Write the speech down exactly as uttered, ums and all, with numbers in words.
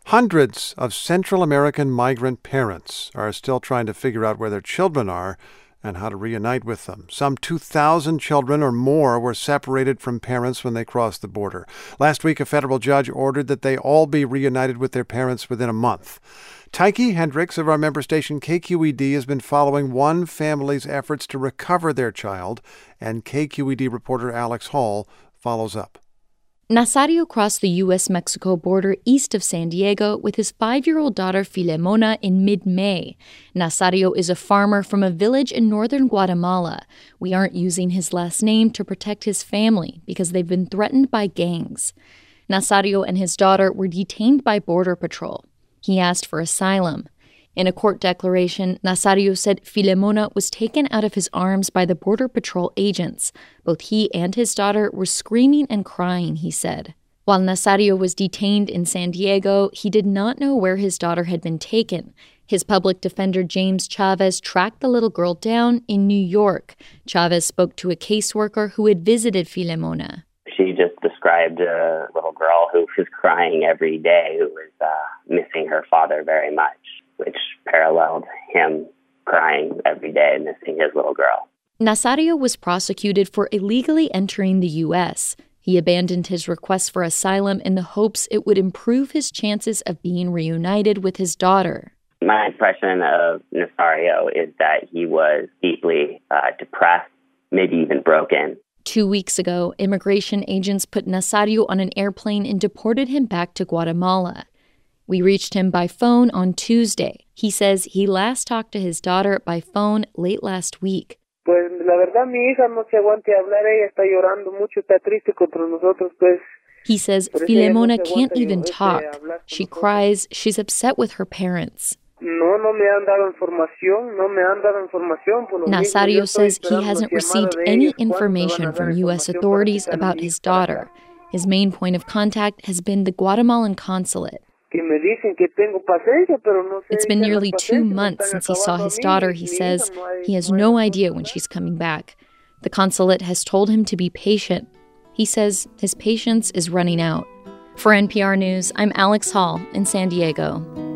Hundreds of Central American migrant parents are still trying to figure out where their children are and how to reunite with them. Some two thousand children or more were separated from parents when they crossed the border. Last week, a federal judge ordered that they all be reunited with their parents within a month. Tyche Hendricks of our member station K Q E D has been following one family's efforts to recover their child, and K Q E D reporter Alex Hall follows up. Nazario crossed the U S Mexico border east of San Diego with his five-year-old daughter Filemona in mid-May. Nazario is a farmer from a village in northern Guatemala. We aren't using his last name to protect his family because they've been threatened by gangs. Nazario and his daughter were detained by Border Patrol. He asked for asylum. In a court declaration, Nazario said Filemona was taken out of his arms by the Border Patrol agents. Both he and his daughter were screaming and crying, he said. While Nazario was detained in San Diego, he did not know where his daughter had been taken. His public defender, James Chavez, tracked the little girl down in New York. Chavez spoke to a caseworker who had visited Filemona. She just described a little girl who was crying every day, who was uh, missing her father very much, which paralleled him crying every day, missing his little girl. Nazario was prosecuted for illegally entering the U S. He abandoned his request for asylum in the hopes it would improve his chances of being reunited with his daughter. My impression of Nazario is that he was deeply uh, depressed, maybe even broken. Two weeks ago, immigration agents put Nazario on an airplane and deported him back to Guatemala. We reached him by phone on Tuesday. He says he last talked to his daughter by phone late last week. Pues la verdad mi hija no se aguanta hablar, ella está llorando mucho, está triste contra nosotros, pues. He says Filemona can't even talk. She cries, she's upset with her parents. No, no me han dado información, no me han dado información. Nazario says he hasn't received any information from U S authorities about his daughter. His main point of contact has been the Guatemalan consulate. It's been nearly two months since he saw his daughter, he says. He has no idea when she's coming back. The consulate has told him to be patient. He says his patience is running out. For N P R News, I'm Alex Hall in San Diego.